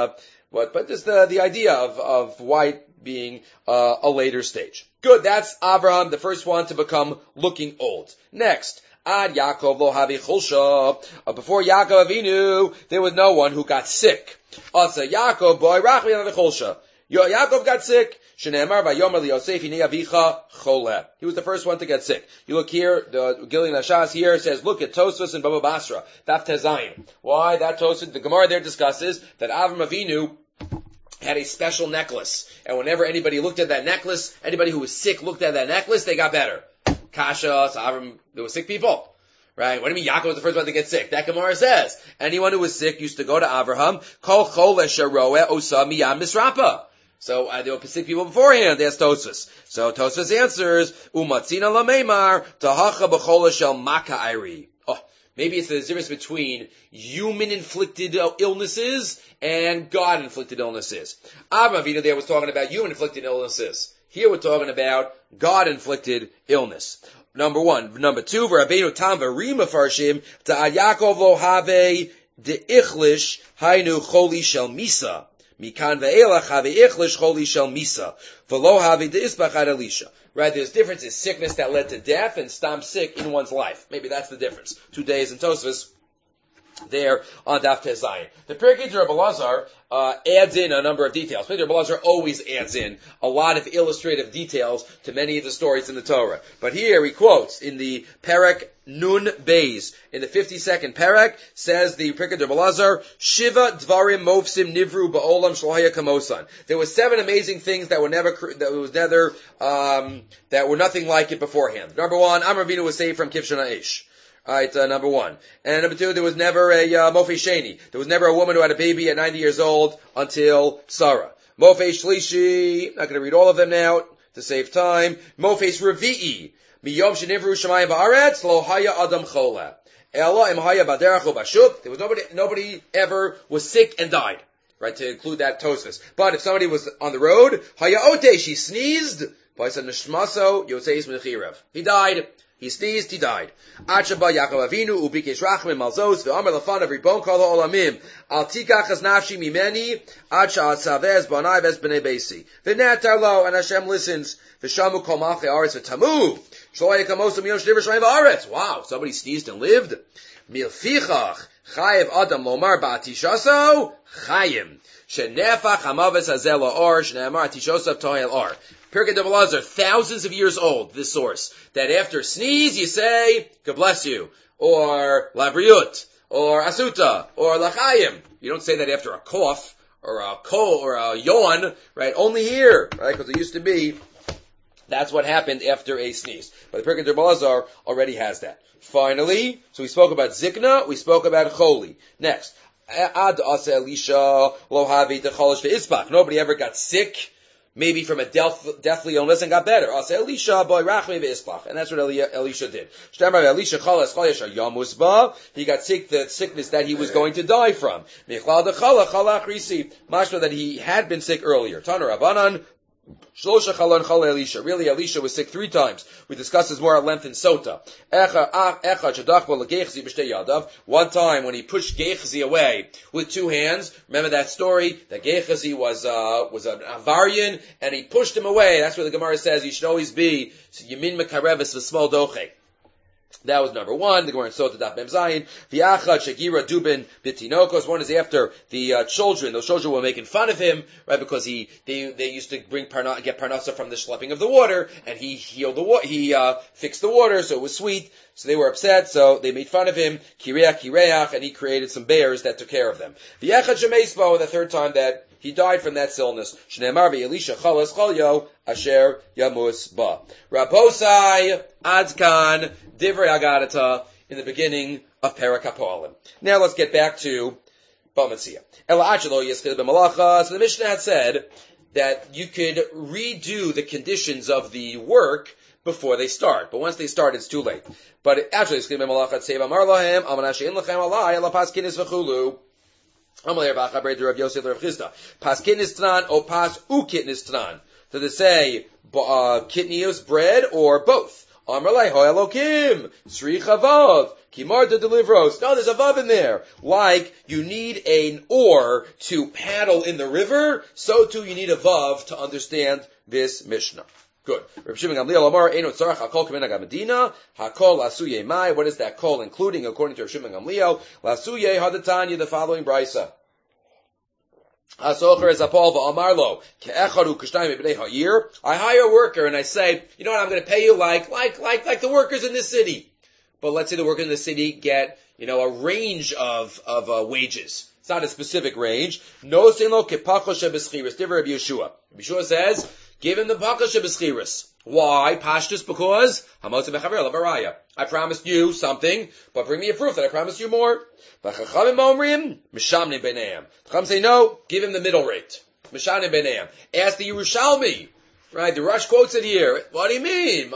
but just the idea of white being a later stage. Good, that's Abraham, the first one to become looking old. Next, Ad Yaakov lo havi chulsha. Before Yaakov Avinu, there was no one who got sick. Asa Yaakov boy rachmi havi chulsha. Yaakov got sick. Shneimar vayomer liYosef hinei avicha choleh. He was the first one to get sick. You look here, the Gilin Hashas here says, look at Tosfos and Baba Basra, Daf Tezayin. Why that Tosfos? The Gemara there discusses that Avram Avinu had a special necklace, and whenever anybody looked at that necklace, anybody who was sick looked at that necklace, they got better. Kasha, so Avram, there were sick people. Right? What do you mean Yaakov was the first one to get sick? That Gemara says, anyone who was sick used to go to Avraham, kol chol sharoeh osa miyam misrapa. So there were sick people beforehand. They asked Tosfos. So Tosfos answers, umatzina lameimar tahacha b'chol shel maka'iri. Oh, maybe it's the difference between human-inflicted illnesses and God-inflicted illnesses. Avraham Avinu there was talking about human-inflicted illnesses. Here we're talking about God-inflicted illness. Number one. Number two, v'Rabbeinu tam v'rima farshim ta'ad Yaakov lo have de'ichlish hainu choli shel misa. Mikan ve'elach have ichlish choli shel misa. V'lo have de'isbach ad Elisha. Right, there's differences. Sickness that led to death and stam sick in one's life. Maybe that's the difference. 2 days in Tosfos there on Daf Tezayin. The Pirkei Rabbi Elazar adds in a number of details. Pirkei Rabbi Elazar always adds in a lot of illustrative details to many of the stories in the Torah. But here he quotes in the Perek Nun Beis, in the 52nd Perek, says the Pirkei Rabbi Elazar, Shiva Dvarim Mofsim Nivru Ba'olam Shlahaya Kamosan. There were 7 amazing things that were that were nothing like it beforehand. Number 1, Amar Avinu was saved from Kivshan Ha'esh. Alright, number 1. And number 2, there was never a Mofei Sheni. There was never a woman who had a baby at 90 years old until Sarah. Mofei Shlishi, not going to read all of them now to save time. Mofei Revi'i, Miyom Shenivru Shemayim Ba'aretz, Lo Haya Adam Chola. Ella Im Haya Baderach Bashuk. There was nobody ever was sick and died. Right, to include that Tosfos. But if somebody was on the road, Haya Ote, she sneezed, he died. He sneezed, he died. Achaba Yaakov Avinu ubikesh rachmim malzos ve'amar lafanav ribon kol ha'olamim al tikach as nafshi mimeni ad sha'atzavez b'anai v'ez b'nei beisi v'netar lo, and Hashem listens v'shamu kol malchei aretz v'tamu shlo yekamos miyom shniv v'shmayim v'aretz. Wow, somebody sneezed and lived. Milfichach chayev adam lomar ba'atishaso chayim shenefach hamaves hazel or shneamar atishosav tohel or. Pirkei Rabbi Elazar, thousands of years old, this source, that after sneeze you say, God bless you, or Labriut, or Asuta, or Lachayim. You don't say that after a cough, or a or a yawn, right? Only here, right? Because it used to be, that's what happened after a sneeze. But the Pirkei Rabbi Elazar already has that. Finally, so we spoke about Zikna, we spoke about Choli. Next, Ad Asa Elisha, Lo Havi Techolish Ve'Isbach. Nobody ever got sick, maybe from a deathly illness, and got better. I'll say Elisha boy rachmi ve'isbach, and that's what Elisha did. Elisha chalas chayasha yamus ba. He got sick, the sickness that he was going to die from. Michlal dechala chalach risi. Mashma that he had been sick earlier. Taner Rabbanan. Shlosha chalon chala Elisha. Really, Elisha was sick 3 times. We discussed this more at length in Sota. One time when he pushed Gehazi away with 2 hands. Remember that story? That Gehazi was an Avarian, and he pushed him away. That's what the Gemara says. You should always be Yamin Mekarevis v'Smol Doche. That was number one. The Gemara in Sota Daf Mem Zayin. V'achad shegira dubin bitinokos. One is after the children. Those children were making fun of him, right? Because they used to get parnasa from the schlepping of the water, and he healed the water. He fixed the water, so it was sweet. So they were upset. So they made fun of him. Kireach, and he created some bears that took care of them. V'achad shemeisbo. The third time that he died from that illness. Shneimar v'Elisha chalas cholyo asher yamus ba. Rabosai adkan divrei agadata in the beginning of Perek HaPoalim. Now let's get back to Bamatzia. So the Mishnah had said that you could redo the conditions of the work before they start, but once they start, it's too late. But actually, Paskinistan or pas ukitnistan. So they say kitnius bread or both. Amarlai ho'elokim sri chavav kimar de delivros. No, there's a vav in there. Like you need an oar to paddle in the river, so too you need a vav to understand this Mishnah. Good. Reb Shimon Gamliel Amar Eino Tzarach Hakol K'Minhag HaMedina Hakol Lasuye Mai. What is that call including? According to Reb Shimon Gamliel, Lasuye Hadatanya, the following brisa. Hasocher is Apol v'Amarlo Ke'echaru Kishtayim B'nei Ha'ir. I hire a worker and I say, you know what, I'm going to pay you like the workers in this city. But let's say the workers in the city get, a range of wages. It's not a specific range. No sinlo ke'pacho shebeschiris. Divrei Rabbi Yeshua. Rabbi Yeshua says, give him the pacho shebeschiris. Why? Pashtus, because I promised you something, but bring me a proof that I promised you more. Chacham say no, give him the middle rate. Ask the Yerushalmi. Right, the Rush quotes it here. What do you mean?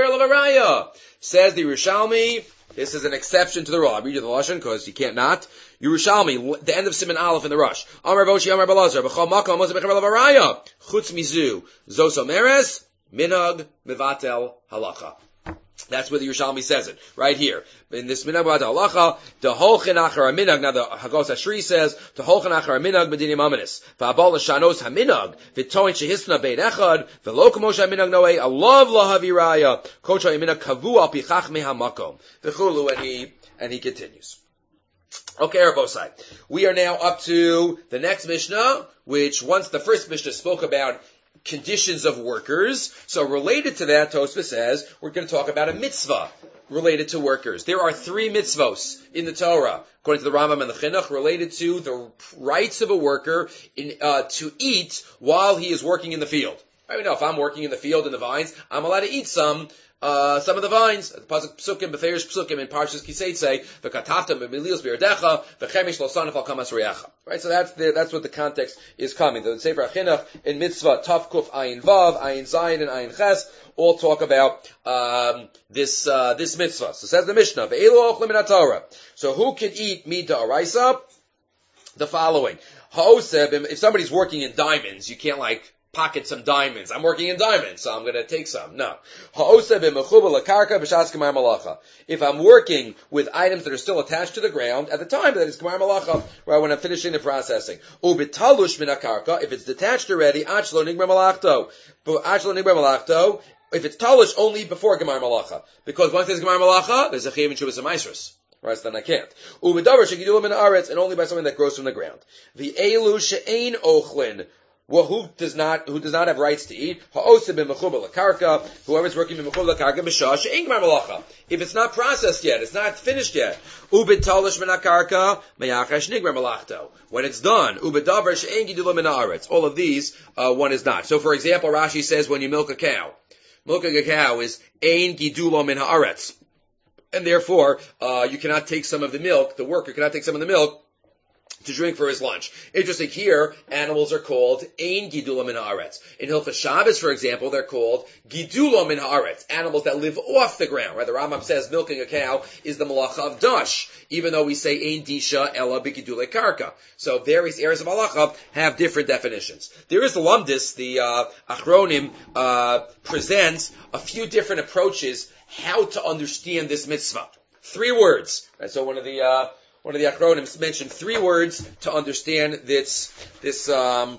Says the Yerushalmi, this is an exception to the rule. I'll read you the Lashon because you can't not. Yerushalmi, the end of Siman Aleph in the Rush. Amar Voshi, Amar Balazar, B'chol Makom, Moshe Bechaver Lavaraya. Chutz mizu, Zos Omeres, Minhag, Mevatel, Halacha. That's where the Yerushalmi says it, right here. In this Minhag Mevatel Halacha, the Holchen Achar HaMinhag, now the Hagos Ashri says, the Holchen Achar HaMinhag, Medinim Aminis. V'abal L'shanos HaMinhag, V'toin Shehisna Bein Echad, V'lo Kamosh HaMinhag Noe, Alav Lahaviraya, Koch HaMinhag Kavu Al Pichach Mehamakom. V'chulu, and he continues. Okay, Rabosai. We are now up to the next Mishnah, which once the first Mishnah spoke about conditions of workers. So related to that, Tosfos says, we're going to talk about a mitzvah related to workers. There are 3 mitzvos in the Torah, according to the Rambam and the Chinuch, related to the rights of a worker to eat while he is working in the field. I mean, if I'm working in the field in the vines, I'm allowed to eat some of the vines. Pasuk Psukim, Beferish Psukim in Parshas Kiseitze, v'katavta b'milios b'yerdecha, v'chemish lo sanif al kamas reyacha. Right, so that's what the context is coming. The Sefer HaChinuch in Mitzvah Tav Kuf Ayin Vav, Ayin Zayin, and Ayin Ches all talk about this mitzvah. So says the Mishnah, ve'elu ochlim min haTorah. So who can eat meat d'oraisa? The following: Ha'oseb, if somebody's working in diamonds, you can't pocket some diamonds. I'm working in diamonds, so I'm going to take some. No. If I'm working with items that are still attached to the ground, at the time that it's Gemar Malacha, right, when I'm finishing the processing. If it's detached already, if it's talush, only before Gemar Malacha. Because once there's Gemar Malacha, there's a Chiyuv and Shuvas Amaisros. Right, so then I can't. And only by something that grows from the ground. The elu she'ein ochlin. Well, who does not have rights to eat? Whoever's working in mechubel lakarka b'shah she'ein gmar malacha. If it's not processed yet, it's not finished yet. Ubitalish min hakarka meyachesh nigmar malachto. When it's done, ubidavar she'ein gidulo min haaretz. All of these, one is not. So, for example, Rashi says when you milk a cow is ein gidulo min haaretz, and therefore you cannot take some of the milk. The worker cannot take some of the milk to drink for his lunch. Interesting here, animals are called ein gidulo min haaretz. In Hilchos Shabbos, for example, they're called gidulo min haaretz, animals that live off the ground. Right? The Rambam says milking a cow is the malacha of dash, even though we say ein disha ella b'gidule karka. So various areas of halacha have different definitions. There is the Lumdis, the Achronim presents a few different approaches how to understand this mitzvah. 3 words. Right? So one of the Achronims mentioned 3 words to understand this mitzvah.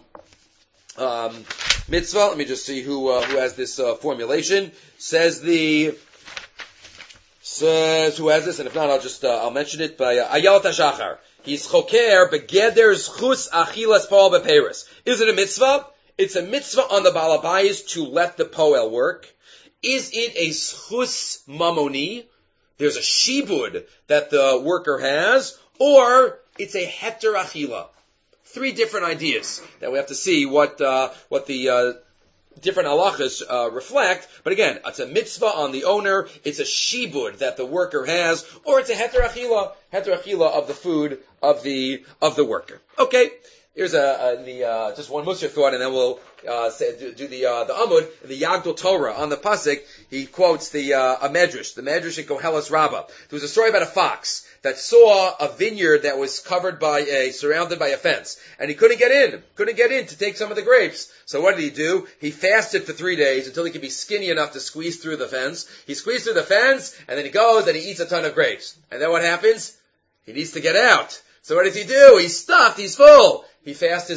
Let me just see who has this formulation. Says says, who has this? And if not, I'll mention it by Ayelet HaShachar. He's choker begeder zchus achilas poel beperis. Is it a mitzvah? It's a mitzvah on the balabayis to let the poel work. Is it a zchus mamoni? There's a shibud that the worker has, or it's a heter achila. 3 different ideas that we have to see what the different halachas reflect. But again, it's a mitzvah on the owner, it's a shibud that the worker has, or it's a heter achila of the food of the worker. Okay, here's just one Musar thought, and then we'll do the Amud, the Yagdul Torah on the pasuk. He quotes the a medrash, the medrash in Koheles Rabbah. There was a story about a fox that saw a vineyard that was surrounded by a fence, and he couldn't get in to take some of the grapes. So what did he do? He fasted for 3 days until he could be skinny enough to squeeze through the fence. He squeezed through the fence, and then he goes and he eats a ton of grapes. And then what happens? He needs to get out. So what does he do? He's stuffed, he's full. He fasts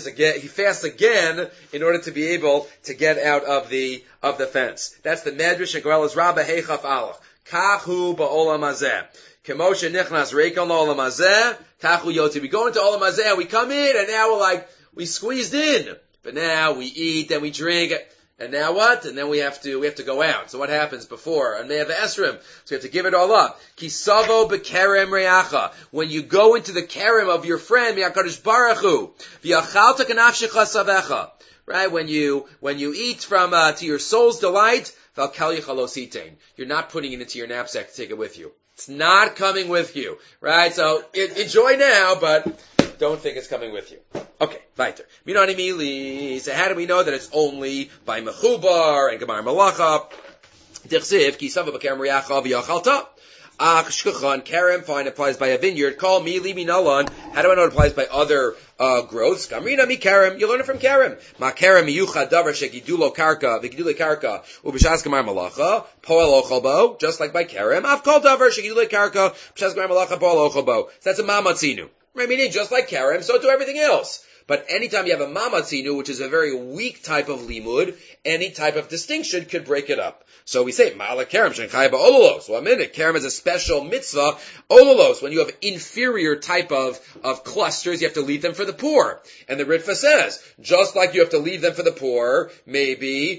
again in order to be able to get out of the fence. That's the Medrash in Koheles Rabbah Heichaf Aleph. Kachu ba'olam hazeh. Kemoshe nichnas reikon la'olam hazeh. Kachu yotzi. We go into olam hazeh, we come in, and now we squeezed in. But now we eat, and we drink, and now what? And then we have to go out. So what happens before? And they have the esrim. So we have to give it all up. Kisavo bekerem reacha. When you go into the kerem of your friend, mi'akadosh baruch hu, v'yachalta kanafshecha savecha. Right? When you eat from, to your soul's delight, v'al chalos. You're not putting it into your knapsack to take it with you. It's not coming with you. Right? So, enjoy now, but don't think it's coming with you. Okay, weiter. Minani mili. So how do we know that it's only by mechubar and gemar malacha? Dichsiv ki sava b'kerem riacha v'yachalta. Ach shkuchan kerem, fine, applies by a vineyard. Call mili minalan. How do I know it applies by other growths? Gamrina mi kerem. You learn it from kerem. Ma kerem miyuchad davar shegidulo karka v'gidule karka ubishas gemar malacha poel ochalbo. Just like by kerem. Av kol davar shegidule karka ubishas gemar malacha poel ochalbo. So that's a mamatzinu. Right, meaning just like Kerem, so do everything else. But anytime you have a mamatzinu, which is a very weak type of limud, any type of distinction could break it up. So we say, Ma'ala Kerem, Shenkaya ba'ololos. Well, a minute, Kerem is a special mitzvah. Ololos, when you have inferior type of clusters, you have to leave them for the poor. And the Ritva says, just like you have to leave them for the poor, maybe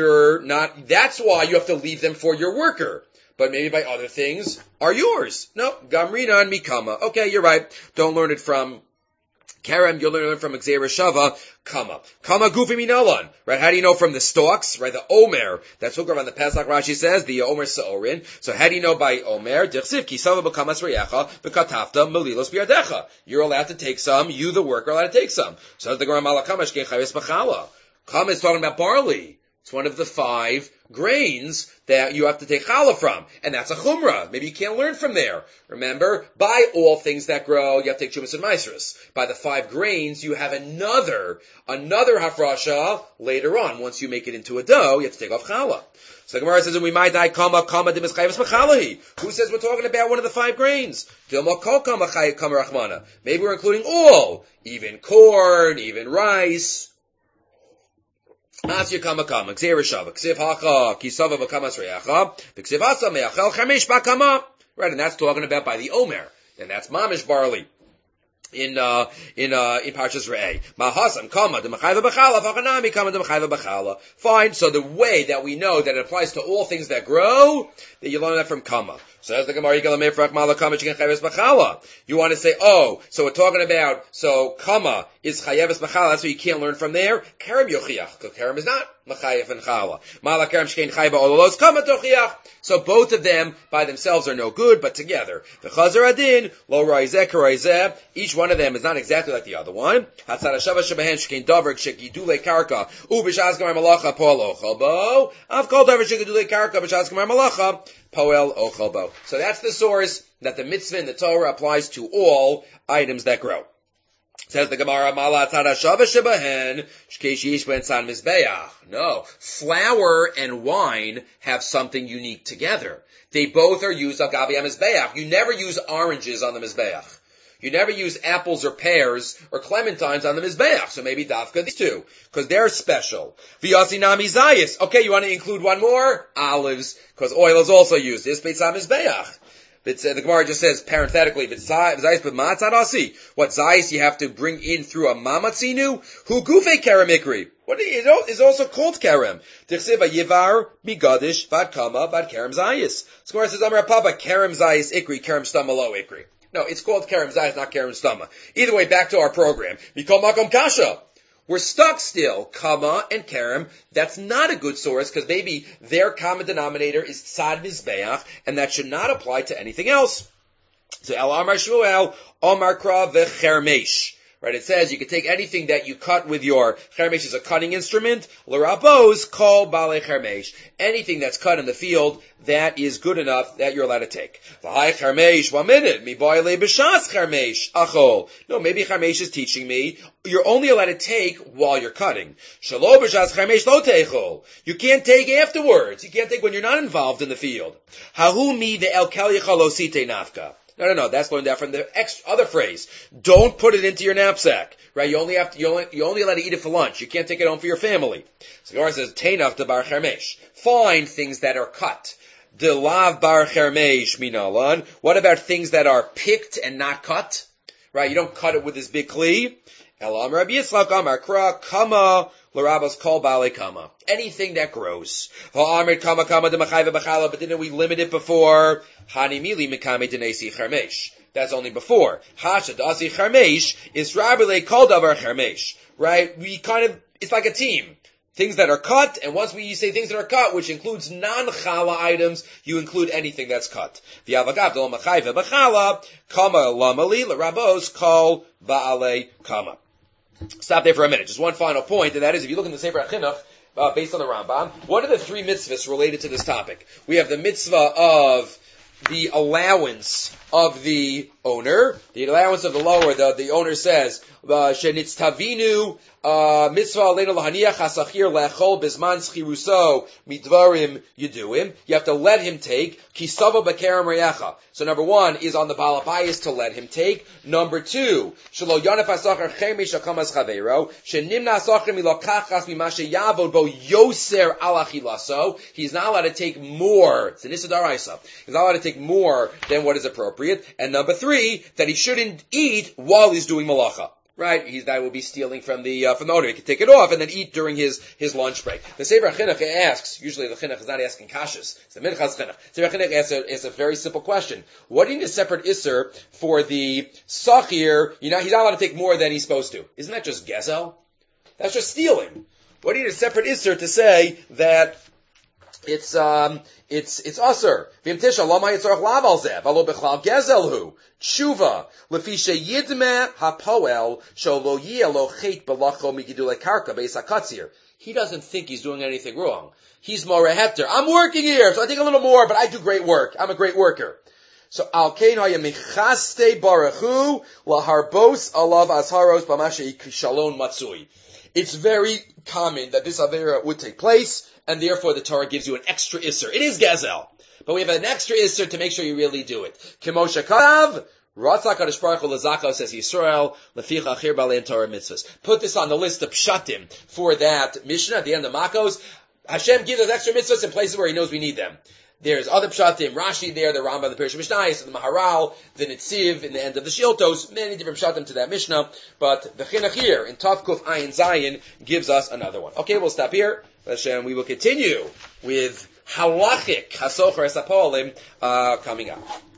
that's why you have to leave them for your worker. But maybe by other things are yours. No, Gamrina and Mikama. Okay, you're right. Don't learn it from Kerem, you'll learn it from Gzeira Shava, Kama. Kama Gufi Minalan. Right, how do you know from the stalks? Right, the Omer. That's Hukar on the Pesach, Rashi says, the Omer Sa'orin. So how do you know by Omer? Dichsiv, Kisava B'kamas Reyecha, B'katafta, Melilos Biardecha. You're allowed to take some, you the worker are allowed to take some. So the Gemara Malakamash Gen Chavis B'chala. Kama is talking about barley. It's one of the 5 grains that you have to take challah from. And that's a chumrah. Maybe you can't learn from there. Remember, by all things that grow, you have to take chumas and maasros. By the 5 grains, you have another hafrasha later on. Once you make it into a dough, you have to take off challah. So the Gemara says, we might die kama dimis chayvus b'chalahi. Who says we're talking about one of the 5 grains? Dilma kol kama rachmana. Maybe we're including all. Even corn, even rice. Asya kama kama, Gzeira Shava, Ksiv hacha, Kisava b'kamas reyacha, V'ksiv asa me'achel chamesh b'kama. Right, and that's talking about by the Omer. And that's mamish barley. In Parshas Re'eh. Mahasam kama d'machayva b'chala, v'chanami kama d'machayva b'chala. Fine, so the way that we know that it applies to all things that grow, that you learn that from kama. So as the Gemara Yigal Amefrach Mala Kama Chicken Chayeves B'chala. You want to say, so we're talking about, so Kama is Chayeves B'chala, that's what you can't learn from there. Kerem Yochiach, because Kerem is not Machayev and Chala. Mala Kerem Shkein Chayba Ololos Kama Tochiach. So both of them by themselves are no good, but together. The Chazar Adin, Lo Raizeh Karaizeh, each one of them is not exactly like the other one. Hatzara Shava Shebehen Shkein Dover Shekidule Karka, Ubishaz Gamar Malacha Pol Ochalbo, Av Kol Dover Shekidule Karka, Bishaz Gamar Malacha, Poel Ochalbo. So that's the source that the mitzvah in the Torah applies to all items that grow. Says the Gemara, Mala Tzara Shava Shebahen, Shkeish Yish Ben San Mizbeach. No, flour and wine have something unique together. They both are used on Gabi HaMizbeach. You never use oranges on the Mizbeach. You never use apples or pears or clementines on the Mizbeach. So maybe Dafka these 2, because they're special. V'yasinami Zayis. Okay, you want to include one more? Olives, because oil is also used. This Beitzah Mizbeach. The Gemara just says parenthetically, what zayis you have to bring in through a mamatzinu, who gufe kerem ikri. What is also called kerem. Tichsiva yivar bigadish vad kama vad kerem zayis. The Gemara says, Amar Papa, kerem zayis ikri, kerem stama lo ikri. No, it's called kerem zayis, not kerem stama. Either way, back to our program. Mikol makom kasha. We're stuck still, kama and kerem. That's not a good source because maybe their common denominator is tzad mizbeach, and that should not apply to anything else. So El Amar Shmuel, Omar Kra v'chermesh. Right, it says you can take anything that you cut with your chermesh is a cutting instrument. L'rabos kol bale chermesh. Anything that's cut in the field that is good enough that you're allowed to take. V'hai chermesh, 1 minute. Mi boile b'shas chermesh achol. No, maybe chermesh is teaching me you're only allowed to take while you're cutting. Shalo b'shas chermesh lo teichol. You can't take afterwards. You can't take when you're not involved in the field. Hahu mi ve'el kel yechal osite nafka. No. That's learned out from the other phrase. Don't put it into your knapsack. Right? You only allowed to eat it for lunch. You can't take it home for your family. So the Gemara says, Teinach de bar chermesh. Find things that are cut. De lav bar chermesh minalan. What about things that are picked and not cut? Right? You don't cut it with this big kli. El Amar Rabbi Yitzchak Amar Kra Kama L'Rabbos Kol Bale Kama. Anything that grows. Ha'amid Kama Kama D'Machai V'Bachala. But didn't we limit it before? Hani Mili Mikame D'Nesi Chermesh. That's only before. Hasha D'Asi Chermesh is Rabbi Kol Davar Chermesh. Right? It's like a team. Things that are cut, and once we say things that are cut, which includes non-chala items, you include anything that's cut. V'yavagav D'Lo Machai V'Bachala Kama Lamali L'Rabbos Kol Ba'ale Kama. Stop there for a minute. Just one final point, and that is, if you look in the Sefer HaChinuch, based on the Rambam, what are the 3 mitzvahs related to this topic? We have the mitzvah of the allowance of the owner. The allowance of the lower, the owner says, Shenitztavinu mitzvah aleinu lahaniach hasachir lechol bizman schiruso midvarim yiduim. You have to let him take kisava b'kerem reyacha. So number 1 is on the balabais to let him take. Number 2, shelo yonef hasachar chemesh akamas chavero shenimna hasachar milokachas mimashe yavod bo yoser alachilaso. He's not allowed to take more. It's an isadaraisa. He's not allowed to take more than what is appropriate. And number 3, that he shouldn't eat while he's doing malacha. Right? That will be stealing from the owner. He can take it off and then eat during his lunch break. The Sefer HaChinuch asks, usually the Chinuch is not asking kashas, it's the Minchas Chinuch. The Sefer HaChinuch asks a very simple question. What do you need a separate isser for the sachir? He's not allowed to take more than he's supposed to. Isn't that just gezel? That's just stealing. What do you need a separate isser to say that it's usher. V'imtisha lama yitzorach lav al zeh, v'alo b'chlal gezelhu. Tshuva, lefisha yidme hapoel, sholo yeh lo chet b'lacho migidule karka beis hakatzir. He doesn't think he's doing anything wrong. He's more a hefter. I'm working here, so I take a little more, but I do great work. I'm a great worker. So al kein haya michaste barachu laharbos alav azharos b'mashe kishalon matzui. It's very common that this avera would take place, and therefore the Torah gives you an extra isser. It is gazel, but we have an extra isser to make sure you really do it. Kemosha Kav, Ratzak HaKadosh Baruch Hu L'Zakav, says Yisrael, Leficha Achir Balein Torah Mitzvahs. Put this on the list of pshatim for that Mishnah at the end of Makos. Hashem gives us extra mitzvahs in places where He knows we need them. There's other pshatim, Rashi there, the Rambam, the Pirush Mishnayos, the Maharal, the Nitziv, in the end of the Shiltos, many different pshatim to that Mishnah, but the Chinuch here, in Tav Kuf Ayin Zayin, gives us another one. Okay, we'll stop here. Hashem, we will continue with halachic hasocher esapolim coming up.